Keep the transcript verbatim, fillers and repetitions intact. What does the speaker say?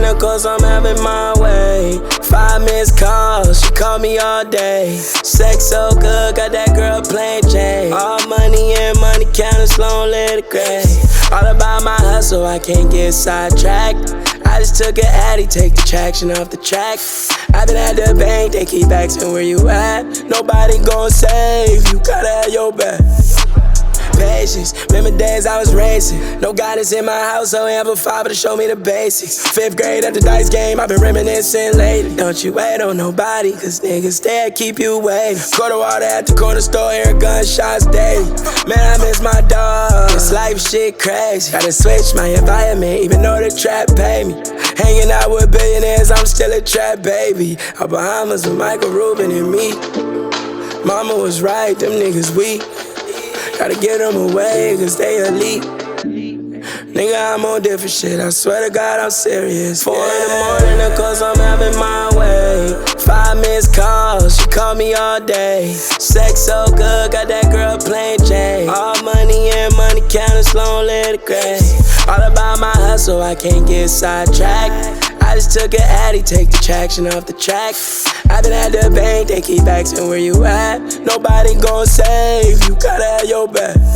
of course I'm having my way. Five missed calls, she called me all day. Sex so good, got that girl playing Jane. All money and money counting, slow and let it grade. All about my hustle, I can't get sidetracked. I just took an Addy, take the traction off the track. I been at the bank, they keep asking where you at. Nobody gon' save, you gotta have your back. Patience, remember days I was racing. No guidance in my house, so amplified to show me the basics. Fifth grade at the dice game, I've been reminiscing lately. Don't you wait on nobody, cause niggas there keep you waiting. Quarter water at the corner store, hear gunshots daily. Man, I miss my dog, this life shit crazy. Gotta switch my environment, even though the trap pay me. Hanging out with billionaires, I'm still a trap baby. Out Bahamas with Michael Rubin and me. Mama was right, them niggas weak. Gotta get them away, cause they elite. Nigga, I'm on different shit, I swear to God I'm serious. Four in the morning, of course I'm having my way. Five missed calls, she called me all day. Sex so good, got that girl playing Jane. All money and money counting, slow and let it grade. All about my hustle, I can't get sidetracked. I just took an Addy, take the traction off the track. I been at the bank, they keep asking where you at. Nobody gon' save, you gotta have your back.